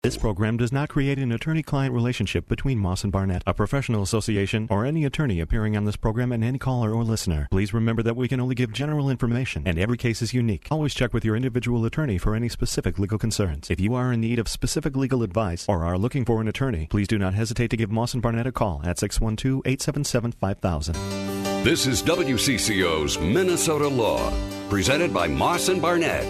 This program does not create an attorney-client relationship between Moss and Barnett, a professional association, or any attorney appearing on this program and any caller or listener. Please remember that we can only give general information, and every case is unique. Always check with your individual attorney for any specific legal concerns. If you are in need of specific legal advice or are looking for an attorney, please do not hesitate to give Moss and Barnett a call at 612-877-5000. This is WCCO's Minnesota Law, presented by Moss and Barnett.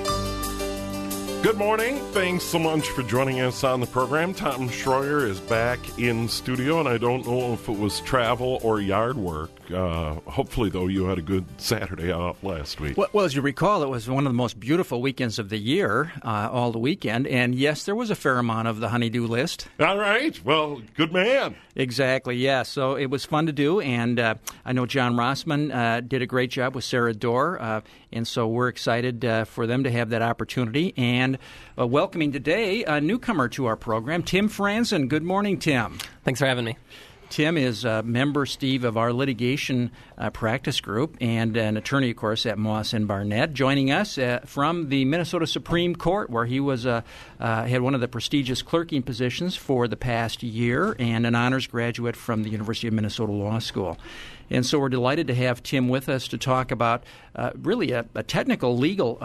Good morning. Thanks so much for joining us on the program. Tom Schroyer is back in studio, and I don't know if it was travel or yard work. Hopefully, though, you had a good Saturday out last week. Well, as you recall, it was one of the most beautiful weekends of the year, all the weekend. And, yes, there was a fair amount of the honey-do list. All right. Well, good man. Exactly, yeah. So it was fun to do. And I know John Rossman did a great job with Sarah Dorr. And so we're excited for them to have that opportunity. And welcoming today a newcomer to our program, Tim Franzen. Good morning, Tim. Thanks for having me. Tim is a member, Steve, of our litigation practice group and an attorney, of course, at Moss and Barnett, joining us from the Minnesota Supreme Court, where he was had one of the prestigious clerking positions for the past year and an honors graduate from the University of Minnesota Law School. And so we're delighted to have Tim with us to talk about really a technical legal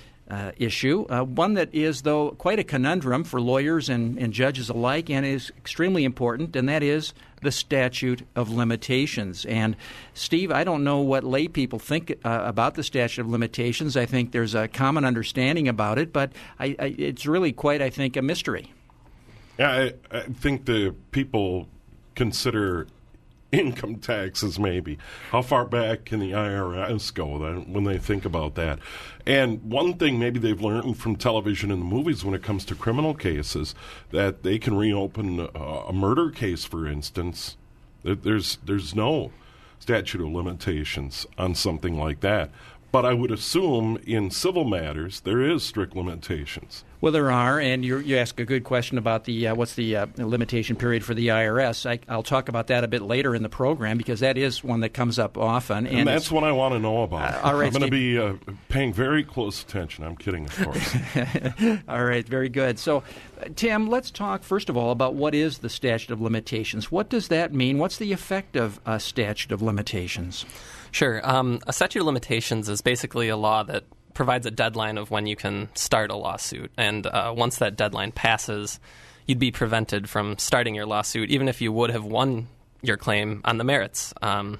issue, one that is, though, quite a conundrum for lawyers and judges alike and is extremely important, and that is the statute of limitations. And, Steve, I don't know what lay people think about the statute of limitations. I think there's a common understanding about it, but it's really quite, I think, a mystery. Yeah, I think the people consider income taxes, maybe. How far back can the IRS go when they think about that? And one thing maybe they've learned from television and the movies when it comes to criminal cases, that they can reopen a murder case, for instance. There's no statute of limitations on something like that. But I would assume in civil matters there is strict limitations. Well, there are, and you ask a good question about the what's the limitation period for the IRS. I'll talk about that a bit later in the program because that is one that comes up often. And that's what I want to know about. All right, I'm going to be paying very close attention. I'm kidding, of course. All right, very good. So, Tim, let's talk first of all about what is the statute of limitations. What does that mean? What's the effect of a statute of limitations? Sure. A statute of limitations is basically a law that provides a deadline of when you can start a lawsuit. And once that deadline passes, you'd be prevented from starting your lawsuit, even if you would have won your claim on the merits.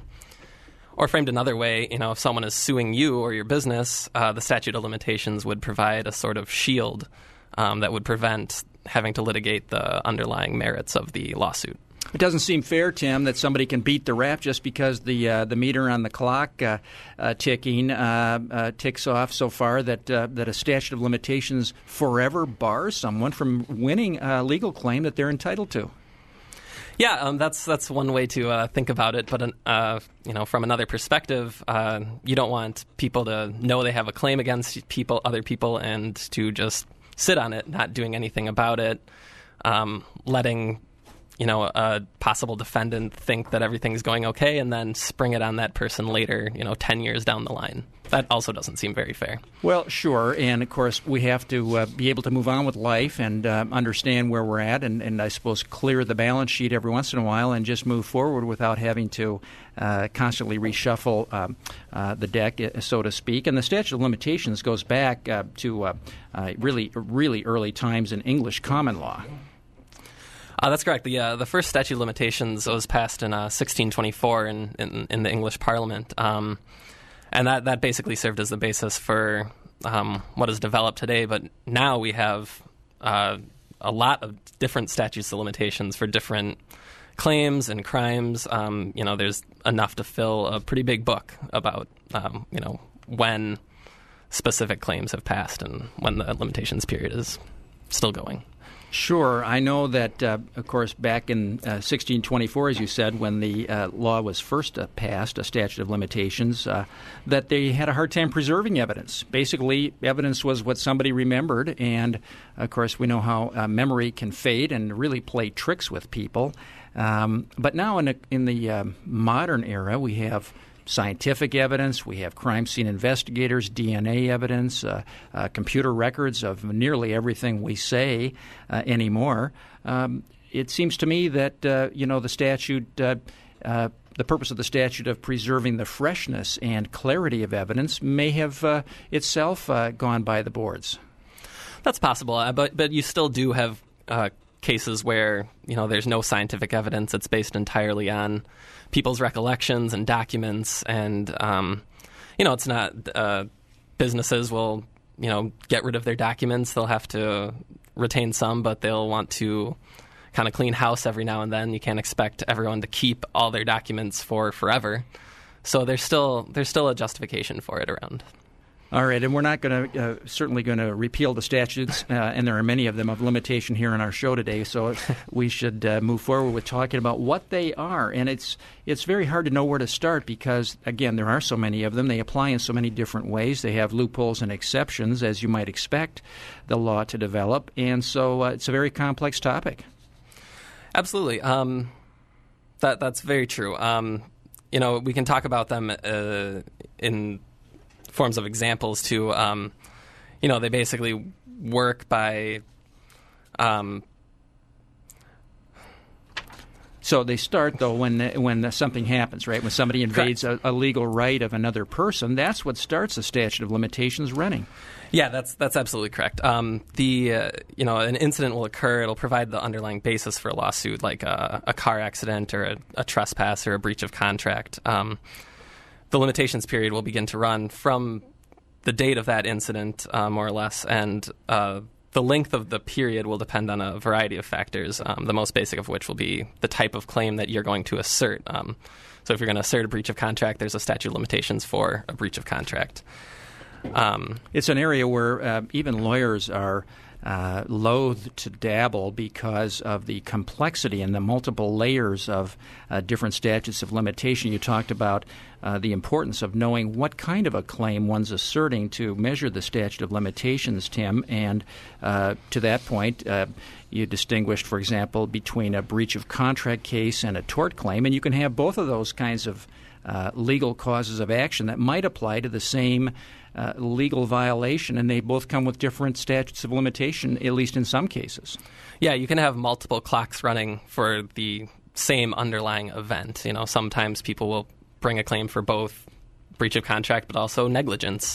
Or framed another way, if someone is suing you or your business, the statute of limitations would provide a sort of shield that would prevent having to litigate the underlying merits of the lawsuit. It doesn't seem fair, Tim, that somebody can beat the rap just because the meter on the clock ticking ticks off so far that a statute of limitations forever bars someone from winning a legal claim that they're entitled to. Yeah, that's one way to think about it. But from another perspective, you don't want people to know they have a claim against other people, and to just sit on it, not doing anything about it, letting a possible defendant think that everything's going okay and then spring it on that person later, 10 years down the line. That also doesn't seem very fair. Well, sure. And, of course, we have to be able to move on with life and understand where we're at and I suppose clear the balance sheet every once in a while and just move forward without having to constantly reshuffle the deck, so to speak. And the statute of limitations goes back to really early times in English common law. That's correct. The first statute of limitations was passed in 1624 in the English Parliament, and that basically served as the basis for what is developed today. But now we have a lot of different statutes of limitations for different claims and crimes. There's enough to fill a pretty big book about when specific claims have passed and when the limitations period is still going. Sure. I know that, of course, back in 1624, as you said, when the law was first passed, a statute of limitations, that they had a hard time preserving evidence. Basically, evidence was what somebody remembered, and, of course, we know how memory can fade and really play tricks with people. But now in the modern era, we have scientific evidence. We have crime scene investigators, DNA evidence, computer records of nearly everything we say anymore. It seems to me that the statute, the purpose of the statute of preserving the freshness and clarity of evidence may have itself gone by the boards. That's possible, but you still do have cases where there's no scientific evidence. It's based entirely on people's recollections and documents, and it's not businesses will get rid of their documents. They'll have to retain some, but they'll want to kind of clean house every now and then. You can't expect everyone to keep all their documents for forever. So there's still a justification for it around. All right, and we're not certainly going to repeal the statutes, and there are many of them of limitation here in our show today. So we should move forward with talking about what they are. And it's very hard to know where to start because, again, there are so many of them. They apply in so many different ways. They have loopholes and exceptions, as you might expect the law to develop. And so it's a very complex topic. Absolutely. That's very true. We can talk about them in forms of examples too. They basically work by. So they start though when something happens, right? When somebody invades a legal right of another person, that's what starts the statute of limitations running. Yeah, that's absolutely correct. An incident will occur. It'll provide the underlying basis for a lawsuit, like a car accident or a trespass or a breach of contract. The limitations period will begin to run from the date of that incident, more or less, and the length of the period will depend on a variety of factors, the most basic of which will be the type of claim that you're going to assert. So if you're going to assert a breach of contract, there's a statute of limitations for a breach of contract. It's an area where even lawyers are loath to dabble because of the complexity and the multiple layers of different statutes of limitation. You talked about the importance of knowing what kind of a claim one's asserting to measure the statute of limitations, Tim. And to that point, you distinguished, for example, between a breach of contract case and a tort claim. And you can have both of those kinds of legal causes of action that might apply to the same legal violation, and they both come with different statutes of limitation, at least in some cases. Yeah, you can have multiple clocks running for the same underlying event. Sometimes people will bring a claim for both breach of contract but also negligence.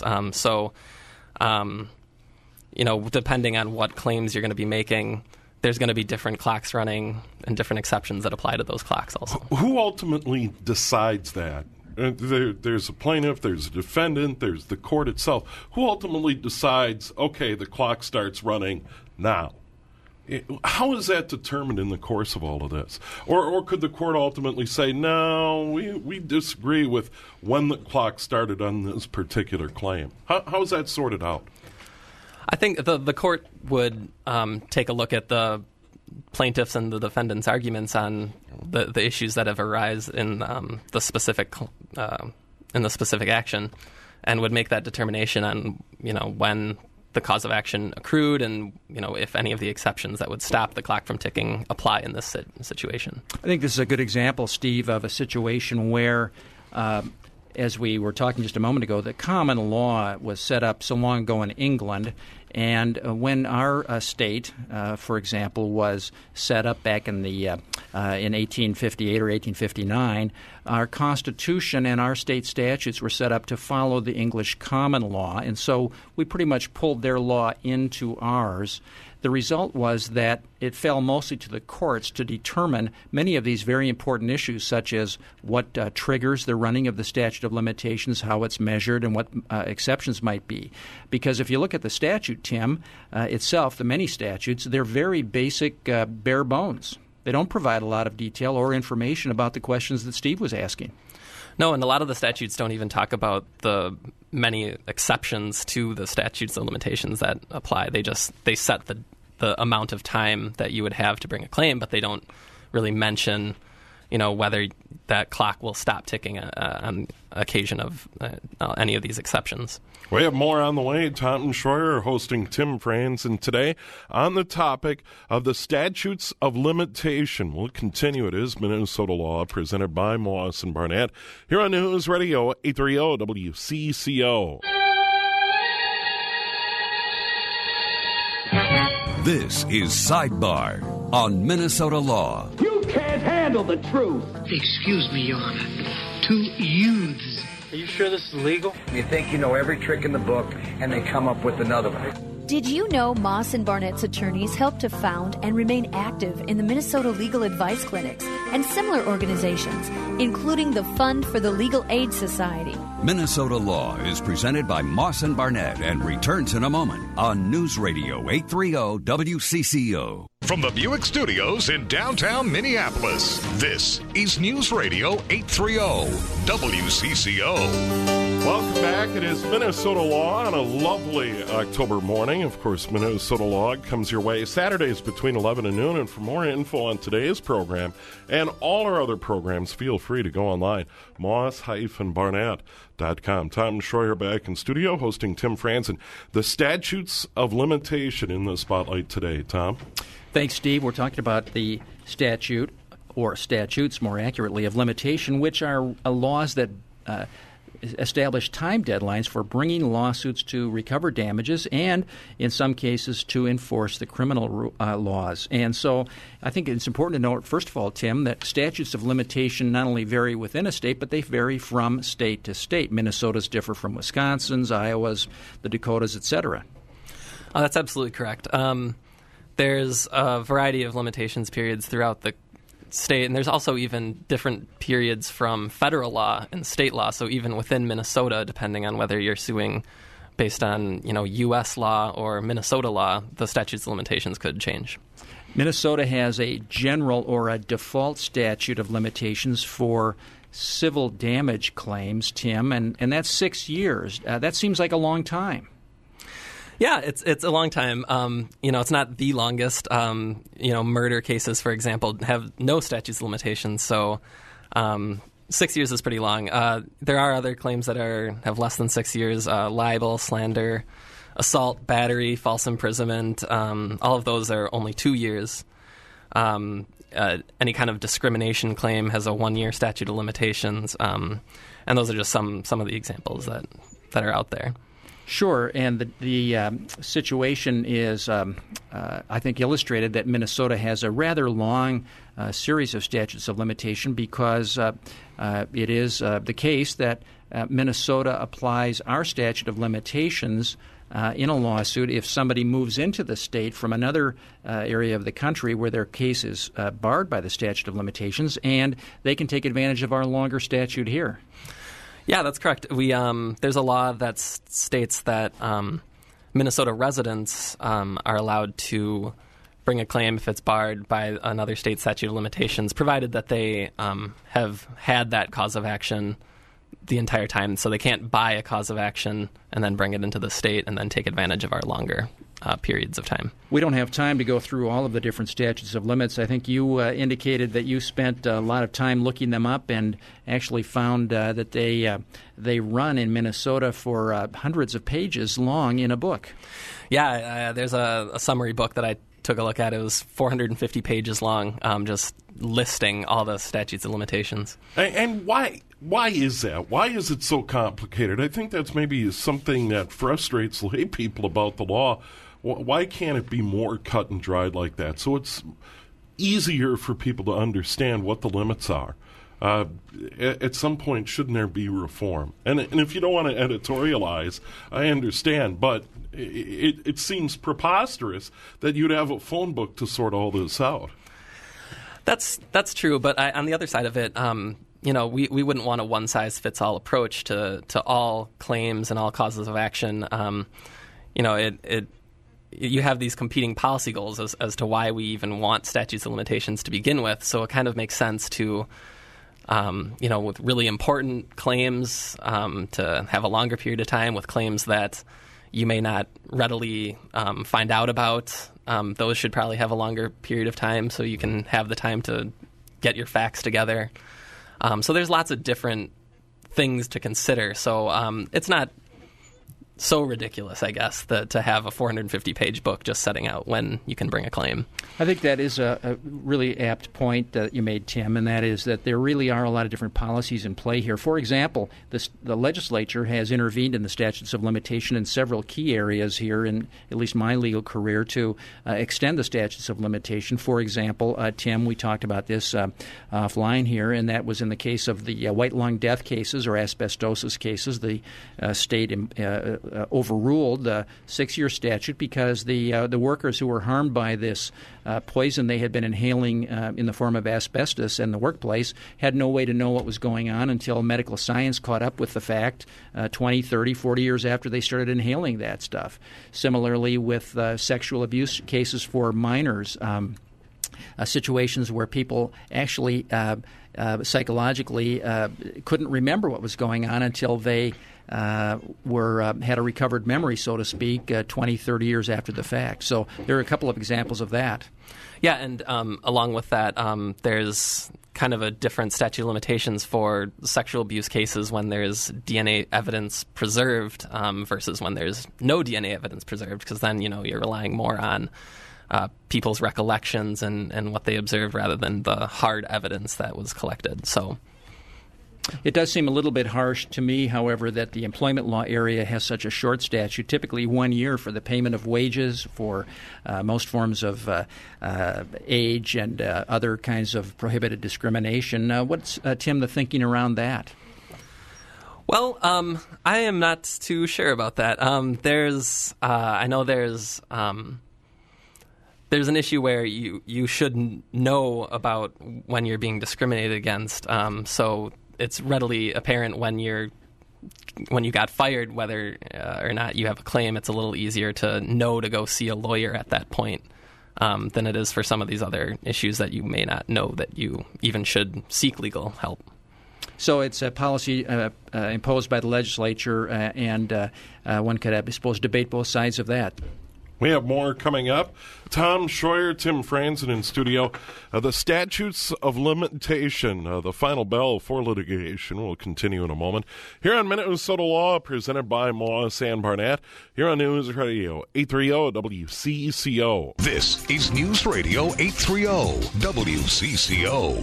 Depending on what claims you're going to be making, there's going to be different clocks running and different exceptions that apply to those clocks also. Who ultimately decides that? There's a plaintiff, there's a defendant, there's the court itself. Who ultimately decides, okay, the clock starts running now? How is that determined in the course of all of this? Or could the court ultimately say, no, we disagree with when the clock started on this particular claim? How is that sorted out? I think the court would take a look at the plaintiffs' and the defendants' arguments on the issues that have arisen in the specific action, and would make that determination on when the cause of action accrued, and if any of the exceptions that would stop the clock from ticking apply in this situation. I think this is a good example, Steve, of a situation where, as we were talking just a moment ago, the common law was set up so long ago in England. And when our state, for example, was set up back in 1858 or 1859, our Constitution and our state statutes were set up to follow the English common law. And so we pretty much pulled their law into ours. The result was that it fell mostly to the courts to determine many of these very important issues, such as what triggers the running of the statute of limitations, how it's measured, and what exceptions might be. Because if you look at the statute, Tim, itself, the many statutes, they're very basic, bare bones. They don't provide a lot of detail or information about the questions that Steve was asking. No, and a lot of the statutes don't even talk about the many exceptions to the statutes of limitations that apply. They set the amount of time that you would have to bring a claim, but they don't really mention, whether that clock will stop ticking on occasion of any of these exceptions. We have more on the way. Tom Schroyer hosting Tim Franzen today on the topic of the statutes of limitation. We'll continue. It is Minnesota Law, presented by Moss and Barnett, here on News Radio 830 WCCO. This is Sidebar on Minnesota Law. You can't handle the truth. Excuse me, Your Honor. 2 youths. Are you sure this is legal? You think you know every trick in the book, and they come up with another one. Did you know Moss and Barnett's attorneys help to found and remain active in the Minnesota Legal Advice Clinics and similar organizations, including the Fund for the Legal Aid Society? Minnesota Law is presented by Moss and Barnett and returns in a moment on News Radio 830 WCCO. From the Buick Studios in downtown Minneapolis, this is News Radio 830 WCCO. Welcome back. It is Minnesota Law on a lovely October morning. Of course, Minnesota Law comes your way Saturdays between 11 and noon. And for more info on today's program and all our other programs, feel free to go online, moss-barnett.com. Tom Schroyer back in studio, hosting Tim Franzen. The statutes of limitation in the spotlight today. Tom? Thanks, Steve. We're talking about the statute, or statutes more accurately, of limitation, which are laws that establish time deadlines for bringing lawsuits to recover damages and, in some cases, to enforce the criminal laws. And so I think it's important to note, first of all, Tim, that statutes of limitation not only vary within a state, but they vary from state to state. Minnesota's differ from Wisconsin's, Iowa's, the Dakotas, etc. That's absolutely correct. There's a variety of limitations periods throughout the state, and there's also even different periods from federal law and state law. So even within Minnesota, depending on whether you're suing based on U.S. law or Minnesota law, the statutes of limitations could change. Minnesota has a general or a default statute of limitations for civil damage claims, Tim, and that's 6 years. That seems like a long time. Yeah, it's a long time. It's not the longest. Murder cases, for example, have no statutes of limitations. So 6 years is pretty long. There are other claims that have less than 6 years: libel, slander, assault, battery, false imprisonment. All of those are only 2 years. Any kind of discrimination claim has a 1-year statute of limitations. And those are just some of the examples that are out there. Sure, and the situation is, I think, illustrated that Minnesota has a rather long series of statutes of limitation because it is the case that Minnesota applies our statute of limitations in a lawsuit if somebody moves into the state from another area of the country where their case is barred by the statute of limitations, and they can take advantage of our longer statute here. Yeah, that's correct. There's a law that states that Minnesota residents are allowed to bring a claim if it's barred by another state statute of limitations, provided that they have had that cause of action the entire time. So they can't buy a cause of action and then bring it into the state and then take advantage of our longer periods of time. We don't have time to go through all of the different statutes of limits. I think you indicated that you spent a lot of time looking them up and actually found that they run in Minnesota for hundreds of pages long in a book. Yeah, there's a summary book that I took a look at. It was 450 pages long, just listing all the statutes of limitations. And why is that? Why is it so complicated? I think that's maybe something that frustrates lay people about the law. Why can't it be more cut and dried like that? So it's easier for people to understand what the limits are. At some point, shouldn't there be reform? And if you don't want to editorialize, I understand, but it seems preposterous that you'd have a phone book to sort all this out. That's true, but on the other side of it, we wouldn't want a one-size-fits-all approach to all claims and all causes of action. You have these competing policy goals as to why we even want statutes of limitations to begin with. So it kind of makes sense to, with really important claims, to have a longer period of time. With claims that you may not readily find out about, those should probably have a longer period of time so you can have the time to get your facts together. So there's lots of different things to consider. So it's not so ridiculous, I guess, to have a 450-page book just setting out when you can bring a claim. I think that is a really apt point that you made, Tim, and that is that there really are a lot of different policies in play here. For example, the legislature has intervened in the statutes of limitation in several key areas here in at least my legal career to extend the statutes of limitation. For example, Tim, we talked about this offline here, and that was in the case of the white lung death cases or asbestosis cases. The state overruled the 6-year statute because the workers who were harmed by this poison they had been inhaling in the form of asbestos in the workplace had no way to know what was going on until medical science caught up with the fact 20, 30, 40 years after they started inhaling that stuff. Similarly with sexual abuse cases for minors, situations where people actually psychologically couldn't remember what was going on until they had a recovered memory, so to speak, 20, 30 years after the fact. So there are a couple of examples of that. Yeah, and along with that, there's kind of a different statute of limitations for sexual abuse cases when there's DNA evidence preserved versus when there's no DNA evidence preserved, because then, you're relying more on people's recollections and what they observed rather than the hard evidence that was collected. So it does seem a little bit harsh to me, however, that the employment law area has such a short statute, typically 1 year for the payment of wages for most forms of age and other kinds of prohibited discrimination. What's, Tim, the thinking around that? Well, I am not too sure about that. I know there's an issue where you should know about when you're being discriminated against. So it's readily apparent when you got fired whether or not you have a claim. It's a little easier to know to go see a lawyer at that point than it is for some of these other issues that you may not know that you even should seek legal help. So it's a policy imposed by the legislature, and one could, I suppose, debate both sides of that. We have more coming up. Tom Schroyer, Tim Franzen in studio. The statutes of limitation, the final bell for litigation, will continue in a moment. Here on Minnesota Law, presented by Moss and Barnett. Here on News Radio 830 WCCO. This is News Radio 830 WCCO.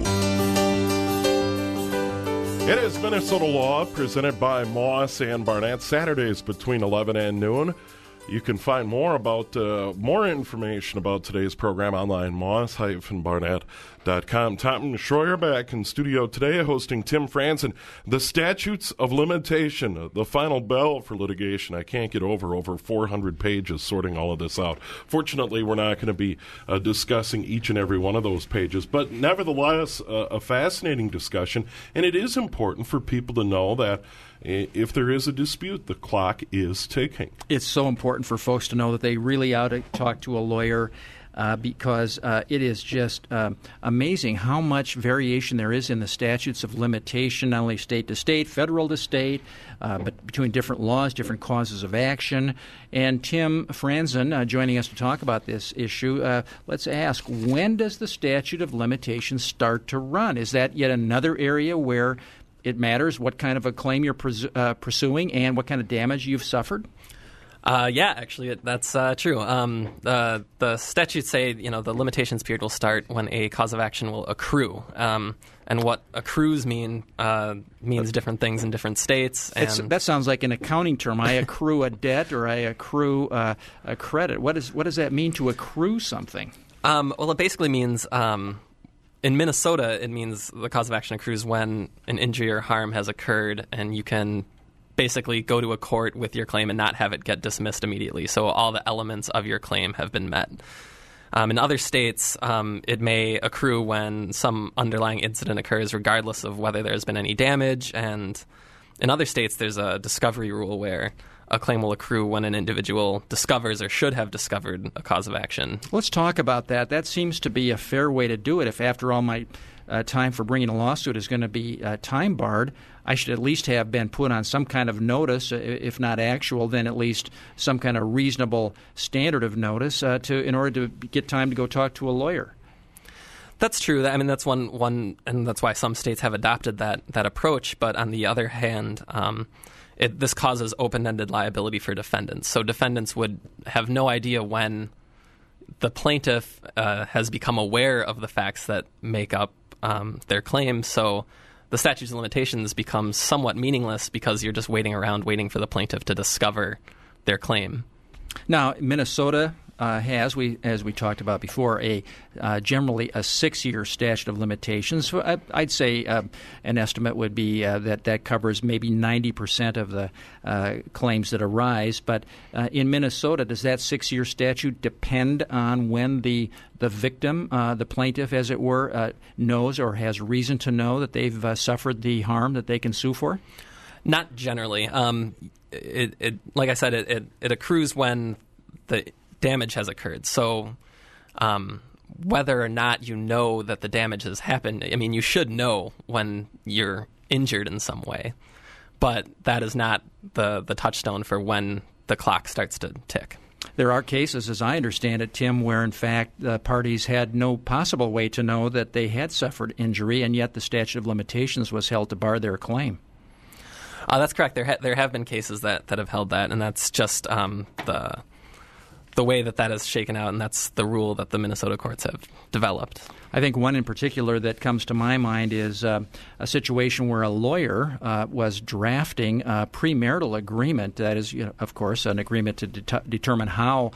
It is Minnesota Law, presented by Moss and Barnett, Saturdays between 11 and noon. You can find more information about today's program online, moss-barnett.com. Tom Schroyer back in studio today, hosting Tim Franzen. The statutes of limitation, the final bell for litigation. I can't get over 400 pages sorting all of this out. Fortunately, we're not going to be discussing each and every one of those pages, but nevertheless, a fascinating discussion, and it is important for people to know that if there is a dispute, the clock is ticking. It's so important for folks to know that they really ought to talk to a lawyer because it is just amazing how much variation there is in the statutes of limitation, not only state to state, federal to state, but between different laws, different causes of action. And Tim Franzen joining us to talk about this issue. Let's ask, when does the statute of limitation start to run? Is that yet another area where it matters what kind of a claim you're pursuing and what kind of damage you've suffered? Yeah, actually, that's true. The statutes say, the limitations period will start when a cause of action will accrue. And what accrues means different things in different states. And that sounds like an accounting term. I accrue a debt or I accrue a credit. What does that mean to accrue something? Well, it basically means in Minnesota, it means the cause of action accrues when an injury or harm has occurred, and you can basically go to a court with your claim and not have it get dismissed immediately. So all the elements of your claim have been met. In other states, it may accrue when some underlying incident occurs regardless of whether there's been any damage. And in other states, there's a discovery rule where a claim will accrue when an individual discovers or should have discovered a cause of action. Let's talk about that. That seems to be a fair way to do it. If, after all, my time for bringing a lawsuit is going to be time barred, I should at least have been put on some kind of notice, if not actual, then at least some kind of reasonable standard of notice in order to get time to go talk to a lawyer. That's true. I mean, that's one, and that's why some states have adopted that approach. But on the other hand, this causes open-ended liability for defendants. So defendants would have no idea when the plaintiff has become aware of the facts that make up their claim. So the statutes of limitations becomes somewhat meaningless because you're just waiting around waiting for the plaintiff to discover their claim. Now, Minnesota has, as we talked about before, generally a 6-year statute of limitations. I'd say an estimate would be that covers maybe 90% of the claims that arise. But in Minnesota, does that 6-year statute depend on when the victim, the plaintiff, as it were, knows or has reason to know that they've suffered the harm that they can sue for? Not generally. Like I said, it accrues when the damage has occurred. So whether or not you know that the damage has happened, I mean, you should know when you're injured in some way. But that is not the touchstone for when the clock starts to tick. There are cases, as I understand it, Tim, where in fact the parties had no possible way to know that they had suffered injury, and yet the statute of limitations was held to bar their claim. That's correct. There have been cases that have held that, and that's just the way that is shaken out, and that's the rule that the Minnesota courts have developed. I think one in particular that comes to my mind is a situation where a lawyer was drafting a premarital agreement. That is, of course, an agreement to determine how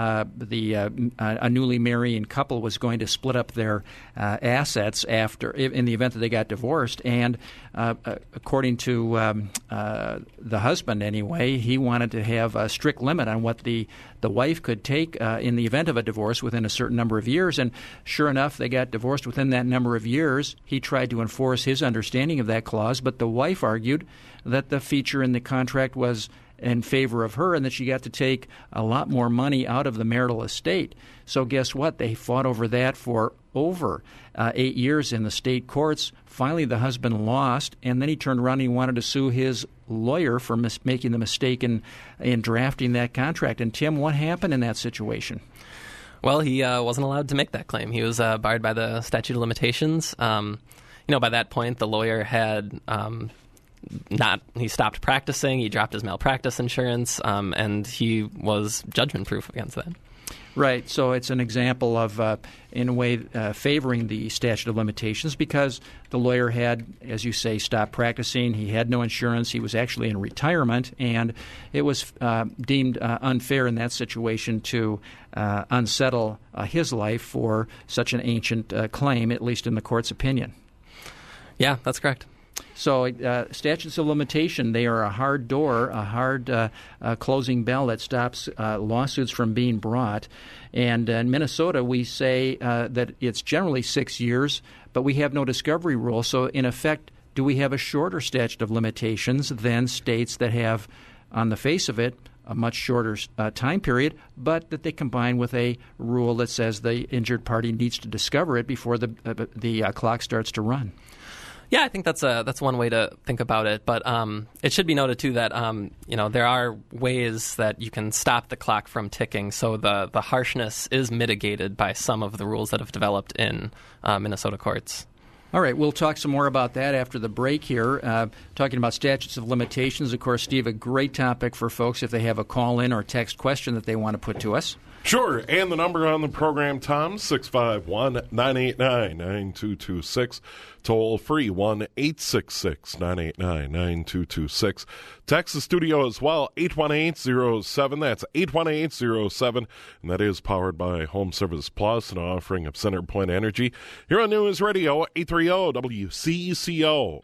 a newly marrying couple was going to split up their assets in the event that they got divorced. And according to the husband, anyway, he wanted to have a strict limit on what the wife could take in the event of a divorce within a certain number of years. And sure enough, they got divorced within that number of years. He tried to enforce his understanding of that clause, but the wife argued that the feature in the contract was in favor of her and that she got to take a lot more money out of the marital estate. So guess what? They fought over that for over 8 years in the state courts. Finally, the husband lost, and then he turned around and he wanted to sue his lawyer for making the mistake in drafting that contract. And Tim, what happened in that situation? Well, he wasn't allowed to make that claim. He was barred by the statute of limitations. By that point, the lawyer had he stopped practicing. He dropped his malpractice insurance, and he was judgment-proof against that. Right. So it's an example of, in a way, favoring the statute of limitations because the lawyer had, as you say, stopped practicing. He had no insurance. He was actually in retirement, and it was deemed unfair in that situation to unsettle his life for such an ancient claim, at least in the court's opinion. Yeah, that's correct. So statutes of limitation, they are a hard door, a hard closing bell that stops lawsuits from being brought. And in Minnesota, we say that it's generally 6 years, but we have no discovery rule. So in effect, do we have a shorter statute of limitations than states that have, on the face of it, a much shorter time period, but that they combine with a rule that says the injured party needs to discover it before the clock starts to run? Yeah, I think that's one way to think about it. But it should be noted, too, that there are ways that you can stop the clock from ticking. So the harshness is mitigated by some of the rules that have developed in Minnesota courts. All right, we'll talk some more about that after the break here. Talking about statutes of limitations, of course, Steve, a great topic for folks if they have a call-in or text question that they want to put to us. Sure, and the number on the program, Tom, 651-989-9226. Toll free, 1-866-989-9226. Text the studio as well, 818-07. That's 818-07, and that is powered by Home Service Plus, an offering of CenterPoint Energy. Here on News Radio, 830 WCCO.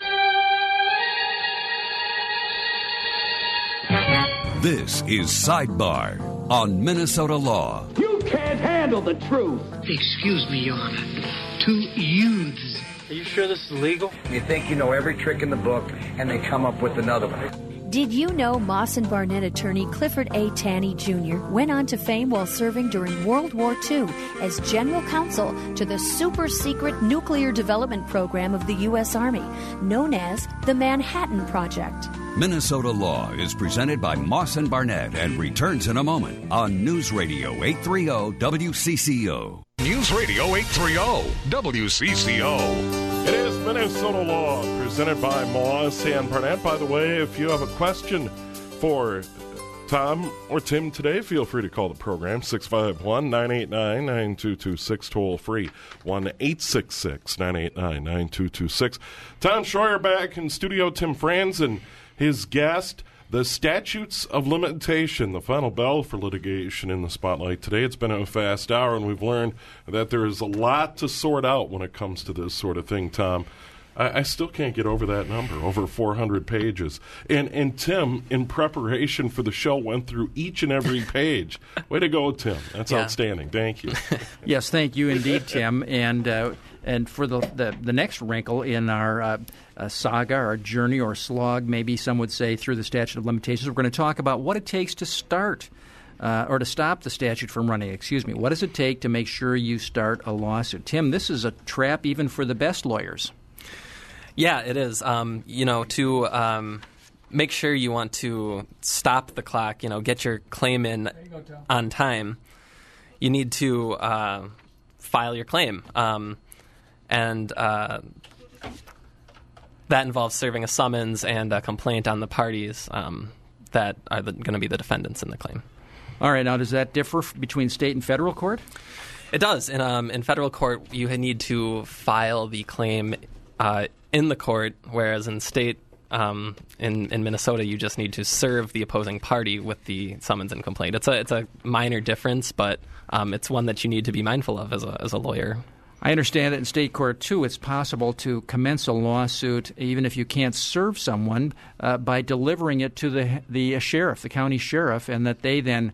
This is Sidebar on Minnesota Law. You can't handle the truth. Excuse me, Your Honor. 2 youths. Are you sure this is legal? You think you know every trick in the book, and they come up with another one. Did you know Moss & Barnett attorney Clifford A. Taney Jr. went on to fame while serving during World War II as general counsel to the super-secret nuclear development program of the U.S. Army, known as the Manhattan Project? Minnesota Law is presented by Moss & Barnett and returns in a moment on News Radio 830 WCCO. News News Radio 830 WCCO. It is Minnesota Law, presented by Moss and Barnett. By the way, if you have a question for Tom or Tim today, feel free to call the program, 651-989-9226, toll free, 1-866-989-9226. Tom Schroyer back in studio, Tim Franz and his guest, the statutes of limitation, the final bell for litigation in the spotlight today. It's been a fast hour, and we've learned that there is a lot to sort out when it comes to this sort of thing, Tom. I still can't get over that number, over 400 pages. And Tim, in preparation for the show, went through each and every page. Way to go, Tim. That's outstanding. Thank you. Yes, thank you indeed, Tim. And for the next wrinkle in our saga, our journey or slog, maybe some would say, through the statute of limitations, we're going to talk about what it takes to start or to stop the statute from running. What does it take to make sure you start a lawsuit? Tim, this is a trap even for the best lawyers. Yeah, it is. To make sure you want to stop the clock, get your claim in on time, you need to file your claim. And that involves serving a summons and a complaint on the parties that are going to be the defendants in the claim. All right. Now, does that differ between state and federal court? It does. In federal court, you need to file the claim in the court, whereas in state, in Minnesota, you just need to serve the opposing party with the summons and complaint. It's a minor difference, but it's one that you need to be mindful of as a lawyer. I understand that in state court, too, it's possible to commence a lawsuit even if you can't serve someone by delivering it to the sheriff, the county sheriff, and that they then,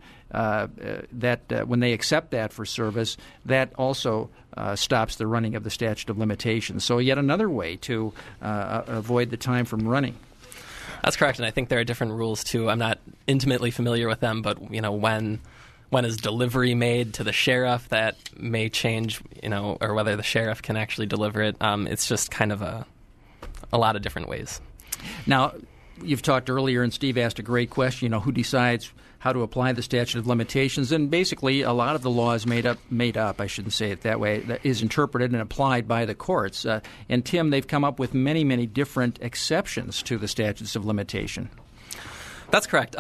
when they accept that for service, that also stops the running of the statute of limitations. So yet another way to avoid the time from running. That's correct, and I think there are different rules, too. I'm not intimately familiar with them, but, when is delivery made to the sheriff, that may change, or whether the sheriff can actually deliver it. It's just kind of a lot of different ways. Now, you've talked earlier, and Steve asked a great question, who decides how to apply the statute of limitations, and basically a lot of the law is made up, I shouldn't say it that way, that is interpreted and applied by the courts. And Tim, they've come up with many, many different exceptions to the statutes of limitation. That's correct.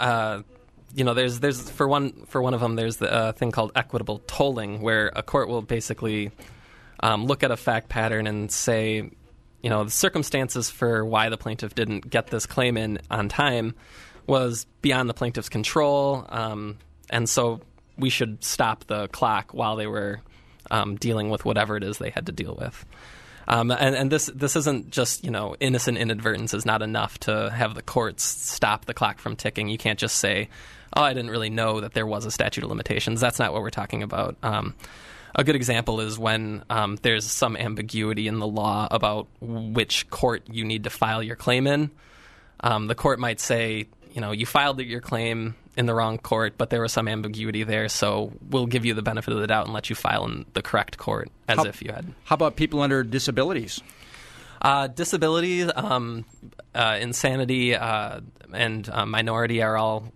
There's for one of them, there's the thing called equitable tolling, where a court will basically look at a fact pattern and say, the circumstances for why the plaintiff didn't get this claim in on time was beyond the plaintiff's control, and so we should stop the clock while they were dealing with whatever it is they had to deal with. And this isn't just, innocent inadvertence is not enough to have the courts stop the clock from ticking. You can't just say, I didn't really know that there was a statute of limitations. That's not what we're talking about. A good example is when there's some ambiguity in the law about which court you need to file your claim in. The court might say, you filed your claim in the wrong court, but there was some ambiguity there, so we'll give you the benefit of the doubt and let you file in the correct court if you had. How about people under disabilities? Disabilities, insanity, and minority are all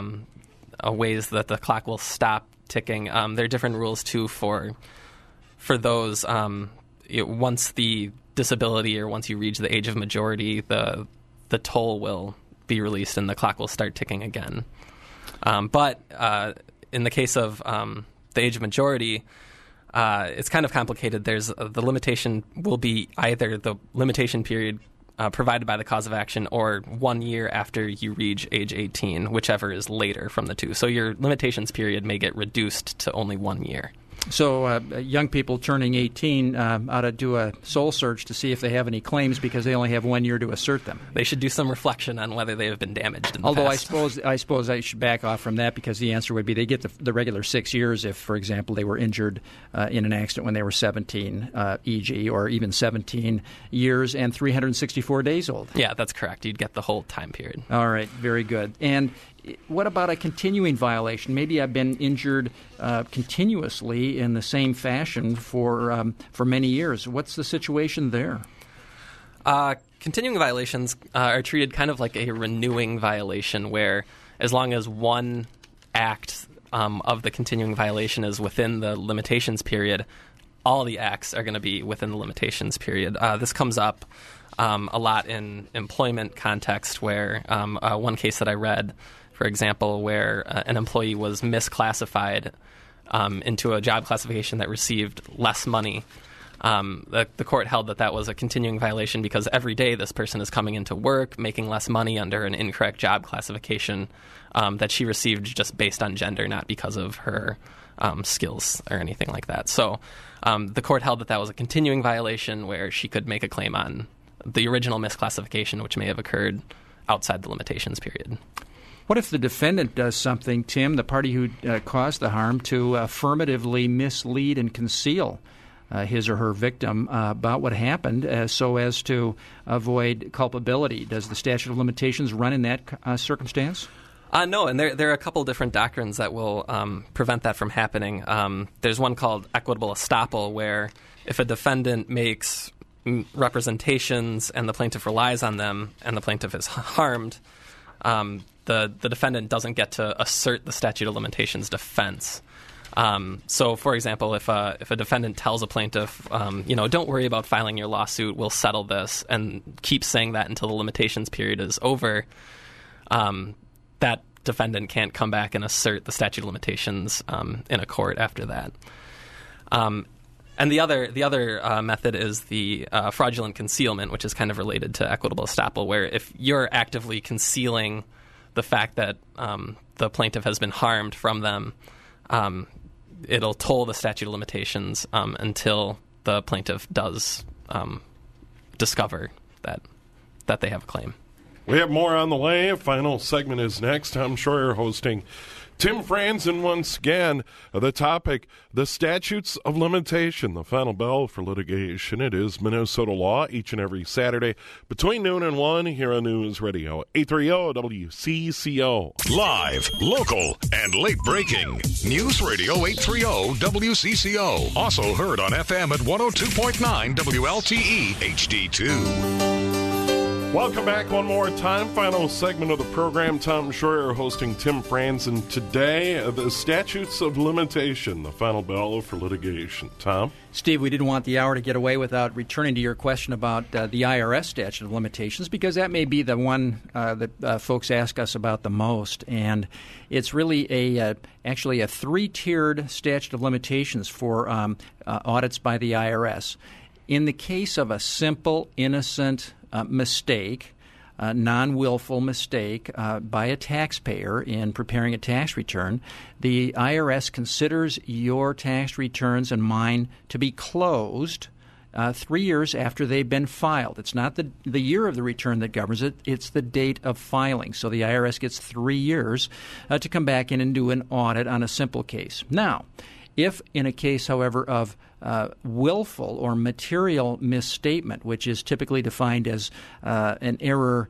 ways that the clock will stop ticking. There are different rules, too, for those. Once the disability or once you reach the age of majority, the toll will be released and the clock will start ticking again. But in the case of the age of majority, it's kind of complicated. The limitation will be either the limitation period provided by the cause of action or 1 year after you reach age 18, whichever is later from the two. So your limitations period may get reduced to only 1 year. So young people turning 18 ought to do a soul search to see if they have any claims because they only have 1 year to assert them. They should do some reflection on whether they have been damaged in the past. I suppose I should back off from that because the answer would be they get the regular 6 years if, for example, they were injured in an accident when they were 17, e.g., or even 17 years and 364 days old. Yeah, that's correct. You'd get the whole time period. All right, very good. And what about a continuing violation? Maybe I've been injured continuously in the same fashion for many years. What's the situation there? Continuing violations are treated kind of like a renewing violation where as long as one act of the continuing violation is within the limitations period, all the acts are going to be within the limitations period. This comes up a lot in employment context, where one case that I read, for example, where an employee was misclassified into a job classification that received less money. The court held that was a continuing violation because every day this person is coming into work making less money under an incorrect job classification that she received just based on gender, not because of her skills or anything like that. So the court held that was a continuing violation where she could make a claim on the original misclassification, which may have occurred outside the limitations period. What if the defendant does something, Tim, the party who caused the harm, to affirmatively mislead and conceal his or her victim about what happened so as to avoid culpability? Does the statute of limitations run in that circumstance? No, and there are a couple different doctrines that will prevent that from happening. There's one called equitable estoppel, where if a defendant makes representations and the plaintiff relies on them and the plaintiff is harmed, the defendant doesn't get to assert the statute of limitations defense. So, for example, if a defendant tells a plaintiff, don't worry about filing your lawsuit, we'll settle this, and keeps saying that until the limitations period is over, that defendant can't come back and assert the statute of limitations in a court after that. And the other method is the fraudulent concealment, which is kind of related to equitable estoppel, where if you're actively concealing the fact that the plaintiff has been harmed from them, it'll toll the statute of limitations until the plaintiff does discover that they have a claim. We have more on the way. Final segment is next. Tom Schroyer hosting Tim Franzen once again. The topic, the statutes of limitation, the final bell for litigation. It is Minnesota law each and every Saturday between noon and 1 here on News Radio 830 WCCO. Live, local, and late breaking. News Radio 830 WCCO. Also heard on FM at 102.9 WLTE HD2. Welcome back one more time. Final segment of the program. Tom Schroyer hosting Tim Franzen today. The statutes of limitation, the final bell for litigation. Tom? Steve, we didn't want the hour to get away without returning to your question about the IRS statute of limitations, because that may be the one that folks ask us about the most. And it's really actually a three-tiered statute of limitations for audits by the IRS. In the case of a simple, innocent mistake, non-willful mistake by a taxpayer in preparing a tax return, the IRS considers your tax returns and mine to be closed 3 years after they've been filed. It's not the year of the return that governs it, it's the date of filing. So the IRS gets 3 years to come back in and do an audit on a simple case. Now, if in a case, however, of willful or material misstatement, which is typically defined as an error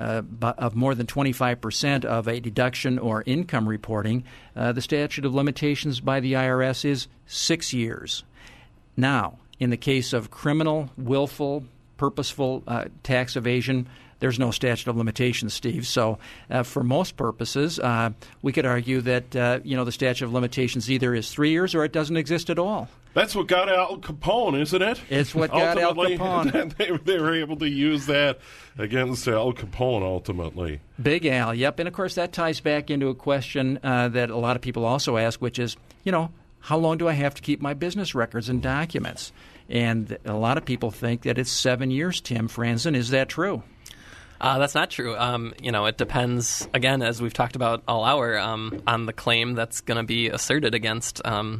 of more than 25% of a deduction or income reporting, the statute of limitations by the IRS is 6 years. Now, in the case of criminal, willful, purposeful tax evasion, there's no statute of limitations, Steve. So for most purposes, we could argue that the statute of limitations either is 3 years or it doesn't exist at all. That's what got Al Capone, isn't it? It's what got Al Capone. They were able to use that against Al Capone ultimately. Big Al, yep. And, of course, that ties back into a question that a lot of people also ask, which is, how long do I have to keep my business records and documents? And a lot of people think that it's 7 years, Tim Franzen. Is that true? That's not true. It depends, again, as we've talked about all hour, on the claim that's going to be asserted against,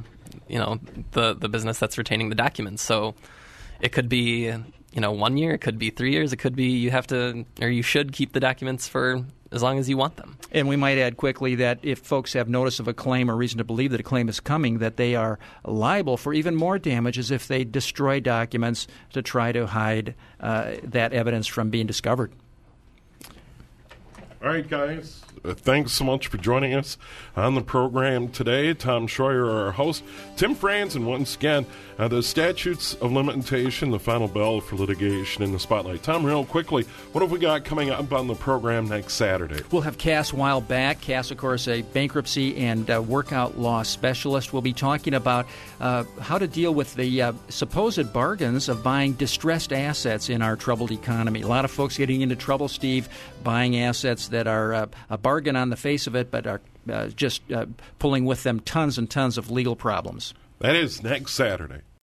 the business that's retaining the documents. So it could be, 1 year, it could be 3 years, it could be you should keep the documents for as long as you want them. And we might add quickly that if folks have notice of a claim or reason to believe that a claim is coming, that they are liable for even more damages if they destroy documents to try to hide that evidence from being discovered. All right, guys. Thanks so much for joining us on the program today. Tom Schroyer, our host. Tim Franzen, once again, the statutes of limitation, the final bell for litigation in the spotlight. Tom, real quickly, what have we got coming up on the program next Saturday? We'll have Cass Weil back. Cass, of course, a bankruptcy and workout law specialist. We'll be talking about how to deal with the supposed bargains of buying distressed assets in our troubled economy. A lot of folks getting into trouble, Steve, buying assets that are a bargain on the face of it, but are just pulling with them tons and tons of legal problems. That is next Saturday.